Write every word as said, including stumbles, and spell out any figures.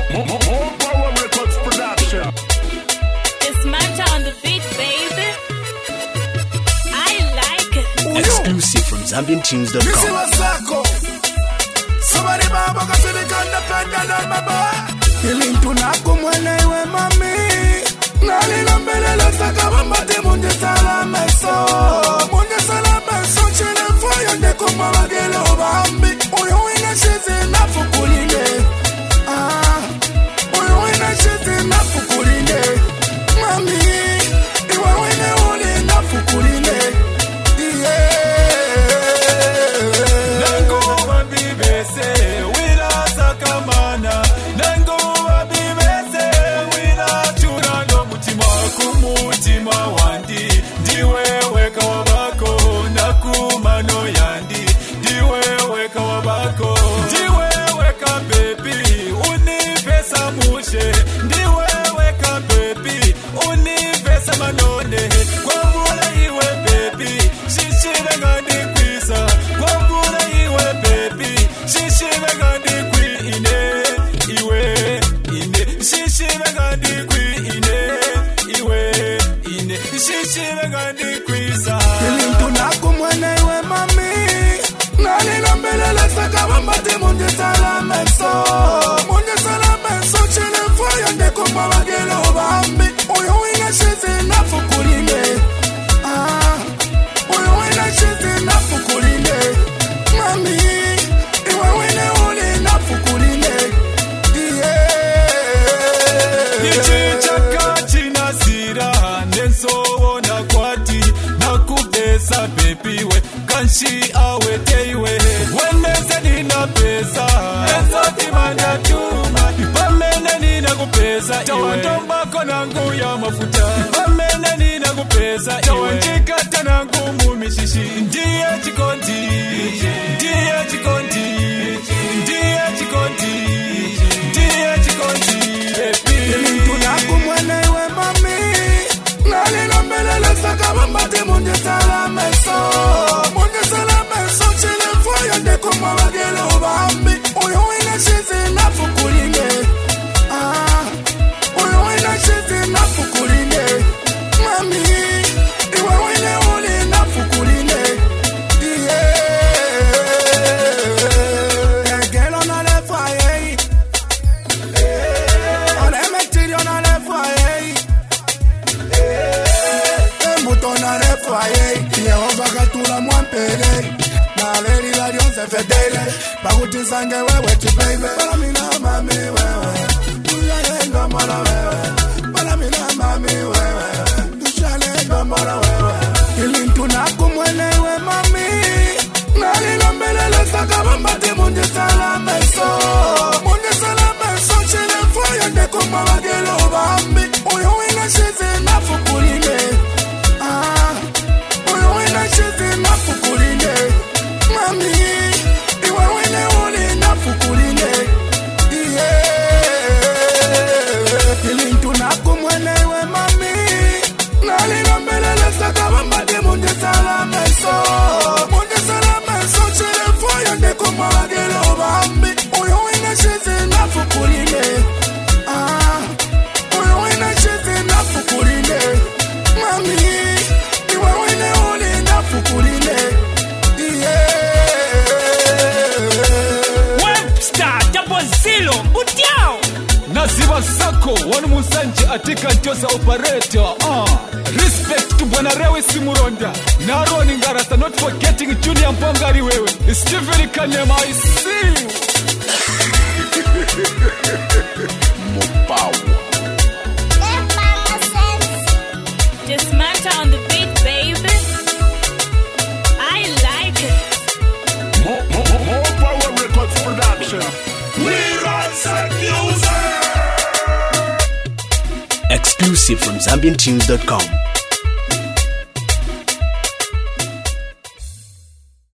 More, more, more Power Records production. It's Manta on the beat, baby. I like it. Exclusive from Zambian Tunes dot com. Somebody baba kasiri kanda penda na baba. Ilintu nako mwelewe mami. Nali na mbele la saka mambate munde salame so. Munde salame so chile fire ndeko mawagele obambi. Uyo ina shizi na fukuline. Ah, uyo ina shizi na fukuline. Mami, iwa wine uli na fukuline. Yeah. Nango wabibese, wila sakamana. Nango wabibese, wila churano mutima kumutima wandi. Ndiwewe kawabako, nakumano yandi. Ndiwewe kawabako, ndiwewe ka baby, unipesa mushe. Ndiwewe ka baby, unipesa manone. Kwa mula iwe baby, shishire ngandi kwisa. Kwa mula iwe baby, shishire ngandi kwi ine. Iwe ine, shishire ngandi kwi ine. Iwe ine, shishire ngandi kwisa. Ilintu nako mwelewe mami. Nali na mbele la saka mambate munde salame so. Munde salame so chile fire ndeko mawagele obambi. Uyo ina shizi na fukuline. Ah, uyo ina shizi na fukuline. Mami, iwe wine uli na fukuline. Yeah. Nichichaka china sira nenso na kwati nakupesa baby we kanshi awe teiwe weneze nina pesa enzo timanda tuma pamene nina kupesa tawandomba kona ngu ya mafuta pamene nina kupesa tawanjika tana ngumu mishishi ndiye chikondi ndiye chikondi ndiye chikondi ndiye chikondi Ilintu nako mwelewe mami. Nali na mbele la saka mambate munde salame so. Munde salame so chile fire ndeko mawagele obambi. Uyo ina shizi na fukuline. Ah, uyo ina shizi na fukuline. Mami, iwe wine uli na fukuline. Yeah. Girl on the fire. On the material on the fire. Embuto na le foyer. Yehova katula mwampele. Na leri la dionse fedele. Baguti sange wewe chi baby. Para mina mami wewe. Tujalenga mara wewe. Para mina mami wewe. Tujalenga mara wewe. Ilintu nako mwelewe mami. Nali na mbele la saka mambate munde salame so. Munde salame so chile fire ndeko mawagele obambi. Uyo ina shizi na fukuline. Ah, uyo ina shizi na fukuline. Mami, iwe wine uli na fukuline. Yeah. Ilintu nako mwelewe mami. Nali na mbele la saka mambate munde salame so. Munde salame so chile fire ndeko mawagele obambi. Uyo ina shizi na fukuline. Ah, uyo ina shizi na fukuline. Mami, iwe wine uli na fukuline. Yeah. Webster double zero utiao Naziba Sako wanu musanji atika ntosa operator. Ah, respect to Bwana Rewe Simuronda na Roni Ngarasa, not forgetting Junior Mpongari wewe Stephen Kanyema. I see you. More power. Just Manta on the beat, baby. I like it. More, more, more Power Records production. We run some music. Exclusive from Zambian Tunes dot com.